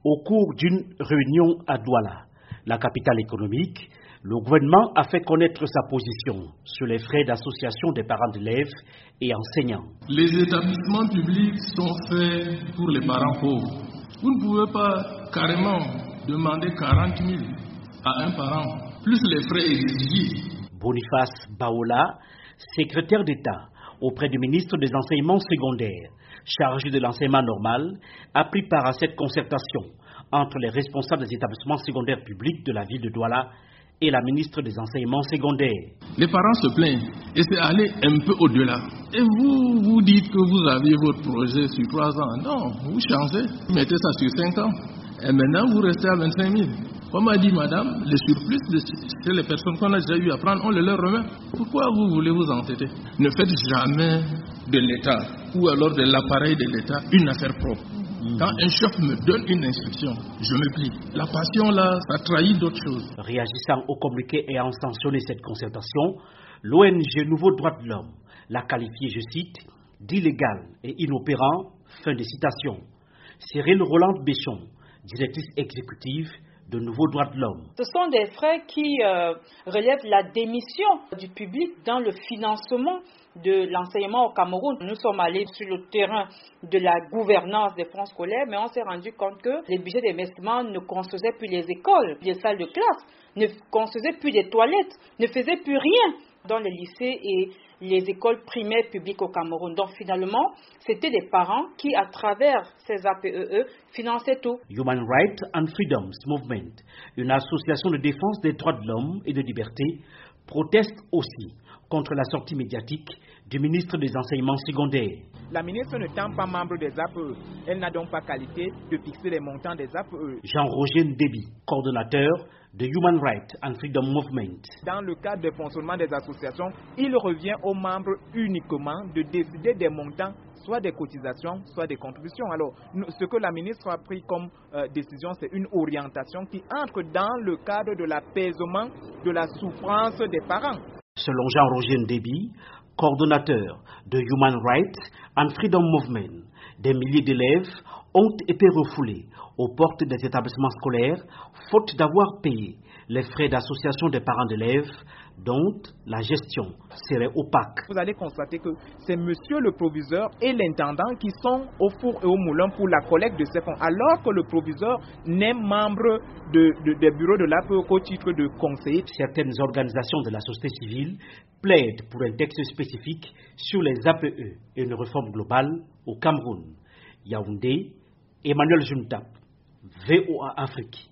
Au cours d'une réunion à Douala, la capitale économique, le gouvernement a fait connaître sa position sur les frais d'association des parents d'élèves et enseignants. Les établissements publics sont faits pour les parents pauvres. Vous ne pouvez pas carrément demander 40 000 à un parent, plus les frais exigés. Boniface Baola, secrétaire d'État auprès du ministre des Enseignements secondaires, chargé de l'enseignement normal, a pris part à cette concertation entre les responsables des établissements secondaires publics de la ville de Douala et la ministre des Enseignements secondaires. Les parents se plaignent et c'est aller un peu au-delà. Et vous dites que vous avez votre projet sur 3 ans. Non, vous changez, vous mettez ça sur 5 ans. Et maintenant, vous restez à 25 000. Comme a dit madame, le surplus chez les personnes qu'on a déjà eu à prendre, on le leur remet. Pourquoi vous voulez vous entêter? Ne faites jamais de l'État ou alors de l'appareil de l'État une affaire propre. Quand un chef me donne une instruction, je me plie. La passion là, ça trahit d'autres choses. Réagissant au communiqué ayant sanctionné cette concertation, l'ONG Nouveau Droit de l'Homme l'a qualifié, je cite, d'illégal et inopérant, fin de citation. Cyril Roland Béchon, directrice exécutive de Nouveau Droit de l'Homme. Ce sont des frais qui relèvent la démission du public dans le financement de l'enseignement au Cameroun. Nous sommes allés sur le terrain de la gouvernance des fonds scolaires, mais on s'est rendu compte que les budgets d'investissement ne construisaient plus les écoles, les salles de classe, ne construisaient plus des toilettes, ne faisaient plus rien dans les lycées et les écoles primaires publiques au Cameroun. Donc finalement, c'était des parents qui, à travers ces APEE, finançaient tout. Human Rights and Freedoms Movement, une association de défense des droits de l'homme et de liberté, proteste aussi contre la sortie médiatique du ministre des Enseignements secondaires. La ministre n'étant pas membre des APE, elle n'a donc pas qualité de fixer les montants des APE. Jean-Roger Ndébi, coordonnateur de Human Rights and Freedom Movement. Dans le cadre du fonctionnement des associations, il revient aux membres uniquement de décider des montants, soit des cotisations, soit des contributions. Alors, ce que la ministre a pris comme décision, c'est une orientation qui entre dans le cadre de l'apaisement de la souffrance des parents. Selon Jean-Roger Ndébi, coordonnateur de Human Rights and Freedom Movement, des milliers d'élèves ont été refoulés aux portes des établissements scolaires faute d'avoir payé les frais d'association des parents d'élèves dont la gestion serait opaque. Vous allez constater que c'est monsieur le proviseur et l'intendant qui sont au four et au moulin pour la collecte de ces fonds, alors que le proviseur n'est membre des bureaux de l'APE qu'au titre de conseiller. Certaines organisations de la société civile plaident pour un texte spécifique sur les APE et une réforme globale au Cameroun. Yaoundé, Emmanuel Juntap, VOA Afrique.